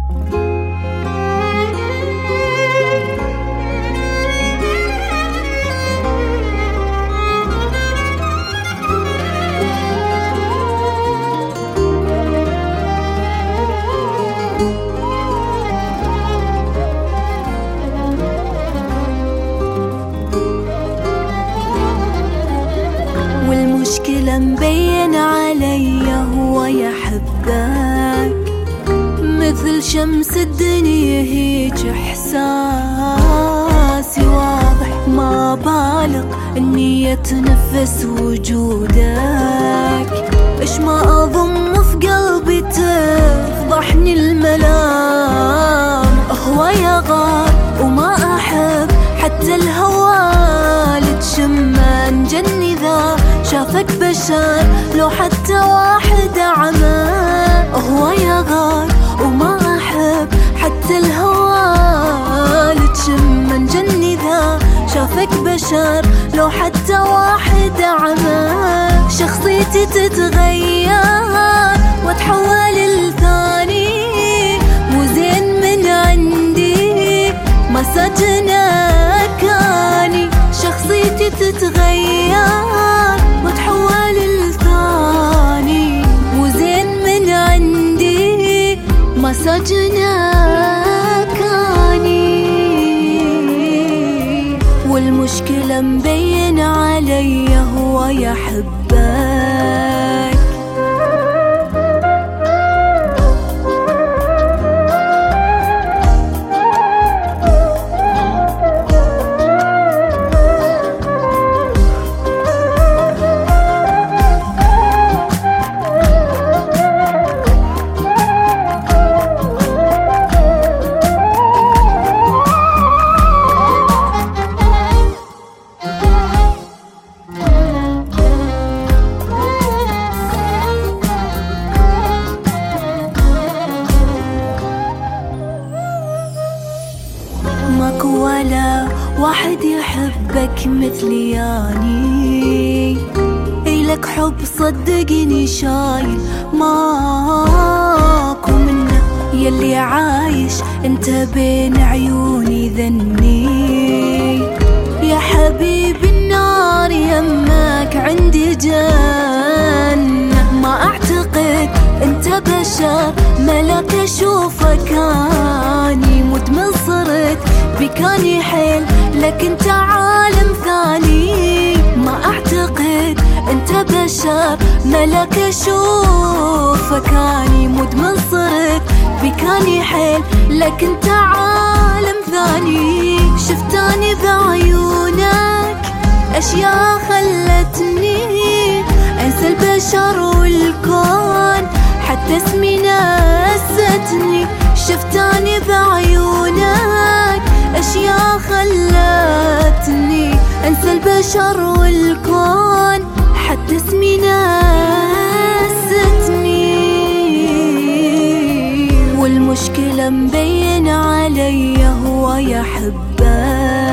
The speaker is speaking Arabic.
والمشكلة مبين علي هو يحبك مثل شمس الدنيا هيج إحساسي واضح، ما بالغ إني أتنفس وجودك. إيش ما أضم في قلبي تفضحني الملام، هو يغار وما أحب حتى الهوى لتشمه نجني ذا شافك بشر لو حتى واحد عمى. هو يغار وما أحب حتى الهوى لتشمه نجني ذا شافك بشر لو حتى واحد عمى. شخصيتي تتغير واتحول لثاني، مو زين من عندي ما سجنكاني. شخصيتي تتغير واتحول لثاني، مو زين من عندي ما سجنكاني. والمشكلة مبين علي هو يحبك. ماكو ولا واحد يحبك مثلي يعني، إلك حب صدقني شايل ماكو منه. يلي عايش انت بين عيوني ذني، يا حبيبي النار يمك عندي جنة. ما اعتقد انت بشر ملك اشوفك اني مدمن صرت بكاني حيل لك انت عالم ثاني. ما اعتقد انت بشر ملك اشوفك اني مدمن صرت بكاني حيل لك انت عالم ثاني. شفتاني بعيونك اشياء خلتني انسى البشر والكون، حتى اسمي نستني. شفتاني بعيونك اشياء خلتني انسى البشر والكون، حتى اسمي نستني. والمشكلة مبين علي هو يحبك.